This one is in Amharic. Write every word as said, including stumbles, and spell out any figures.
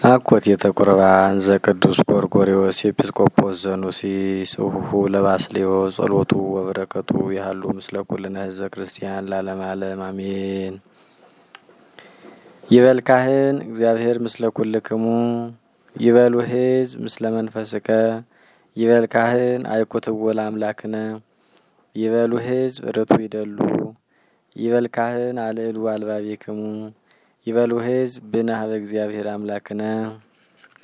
አኮቴተ ቁርባን ዘቅዱስ ጎርጎርዮስ ኤጲስቆጶስ ዘኑሲስ እሁሁ ለባስልዮስ ጸሎቱ ወበረከቱ ያሉ ምስለ ኩልነ ህዝበ ክርስቲያን ለዓለመ ዓለም አሜን። ይበል ካህን እግዚአብሔር ምስለ ኩልክሙ ይበሉ ህዝብ ምስለ መንፈስከ ይበል ካህን አይኩትዎ ለአምላክነ ይበሉ ህዝብ ርቱ ይደሉ ይበል ካህን አልዕሉ አልባቢክሙ ይበሉ ህዝብ ብነ ኀበ እግዚአብሔር አምላክነ